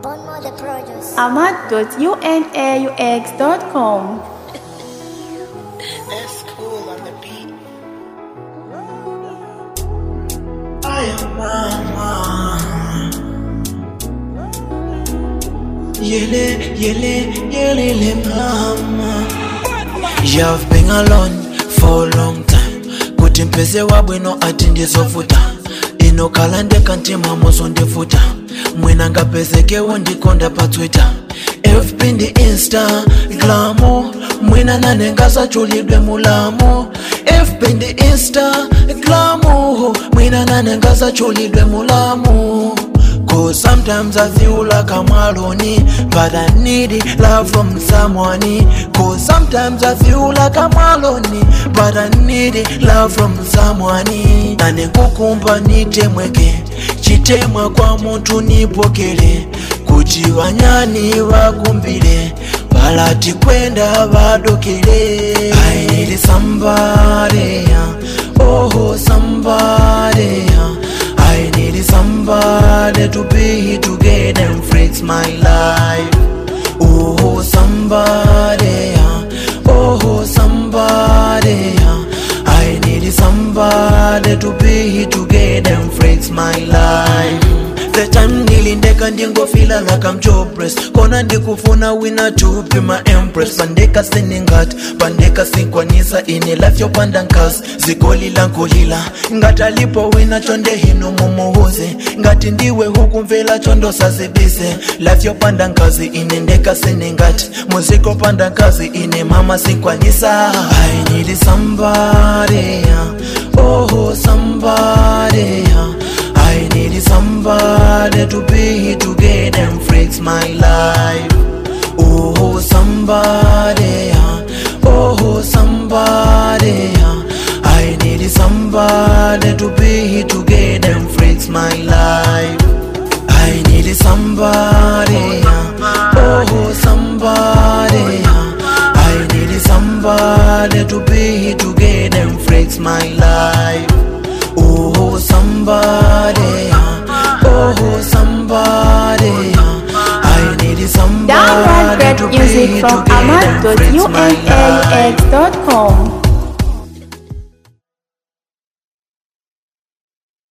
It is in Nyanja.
Ahmad.unaux.com. That's cool on the beat. I am mama. Yele mama. You've been alone for a long time. Kuti mpeze wabwino ati ndizovuta. Ino kalande kanti mamozo ndivuta. Mwina ngapezekewo ndikonda pa Twitter. FB ndi Instagram. Mwina nanengaza chulidwe mulamo. FB ndi Instagram. Mwina nanengaza chulidwe mulamo. Cause sometimes I feel like I'm alone, but I need love from someone. Cause sometimes I feel like I'm alone, but I need love from someone. Nane kukumba nitemweke, chitemwa kwa muntu nipokele. Kuti wanyani wakumbile, balati kwenda badokele. I need somebody, oh somebody. I need somebody to be together and fix my life. Oh somebody, oh somebody. I need somebody to be together and fix my life. The time nilindeka ndingo feel like I'm jobless. Kona ndikufuna winner to be my empress. Pandeka seningat, pandeka sinkwanisa ini life yopanda nkazi. Zikoli lankolila, ngata lipo wina chonde hino mumuhuze. Ngati ndiwe hukumvela chondo sazibise. Life yopanda nkazi ini ndeka seningat. Muziko panda nkazi ini mama sinkwanisa. I need somebody, oh somebody. I need somebody to be together and fix my life. Oh somebody, oh somebody. I need somebody to be together and fix my life. I need somebody, oh somebody. I need somebody to be together and fix my life. Oh somebody, oh somebody. I need somebody Download to great music be from together and fix my life. Ahmad.unaux.com.